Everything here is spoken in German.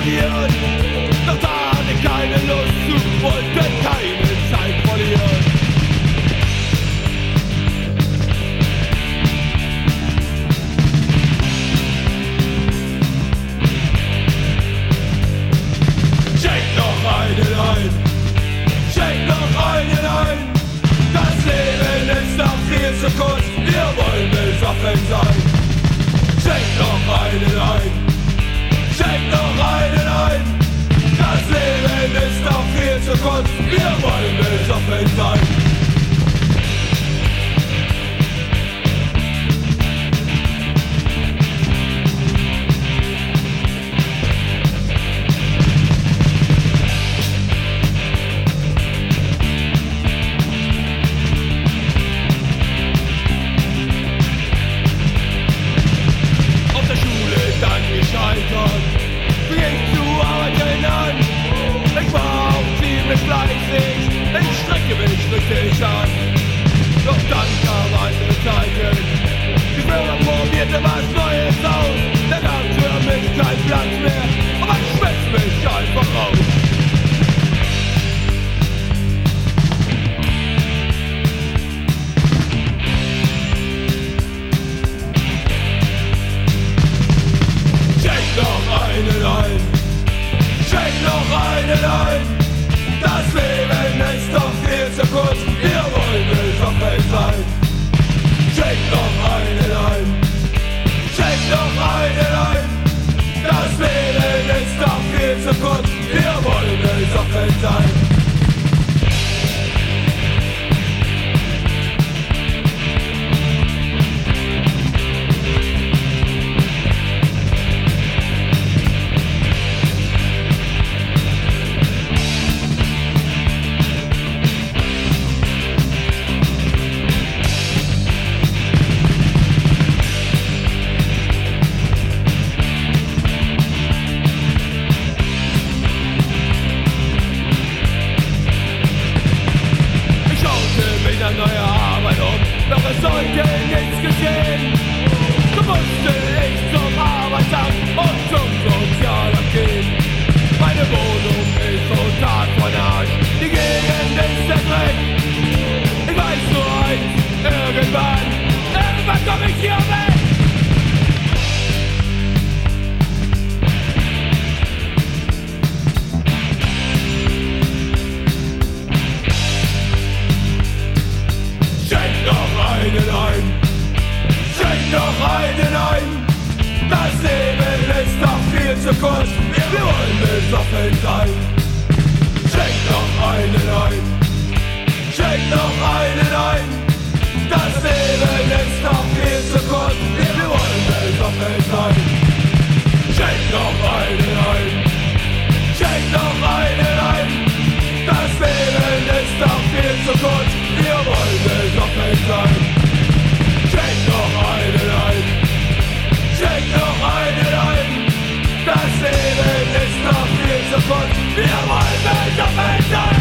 regieren. Doch da hatte keine Lust zu, wollten keine Zeit verlieren. Schenk noch einen ein, schenk noch einen ein. Das Leben ist noch viel zu kurz, wir wollen besoffen sein. Schenk noch einen ein, schenk noch einen ein. Das Leben ist noch viel zu kurz, wir wollen besoffen sein. Fing zu arbeiten an. Ich war auch ziemlich fleißig, ich strecke mich richtig an. Doch dann kam eine Zeiten, die Firma probierte was Neues aus. Da gab für mich keinen Platz mehr, aber ich schmiss mich einfach raus. Schenk noch einen ein, das Leben ist doch viel zu kurz, wir wollen besoffen sein. Schenk noch einen ein, schenk noch einen ein, das Leben ist doch viel zu kurz, wir wollen besoffen sein. Neue Arbeit doch es sollte nichts geschehen. So musste ich zum Arbeitsamt und zum Sozialamt gehen. Meine Wohnung ist total von Arsch, die Gegend ist der Dreck. Ich weiß nur eins, irgendwann komm ich hier weg. Schenk noch einen ein, das Leben ist doch viel zu kurz, wir wollen besoffen sein. Schenk noch einen ein, schenk noch einen ein, das Leben ist doch viel zu kurz, wir wollen besoffen sein. Schenk noch einen ein, schenk noch einen ein, das Leben ist doch viel zu kurz, wir wollen besoffen sein. Schenk noch einen ein, schenk noch einen ein, das Leben ist noch viel zu kurz, wir wollen besoffen sein.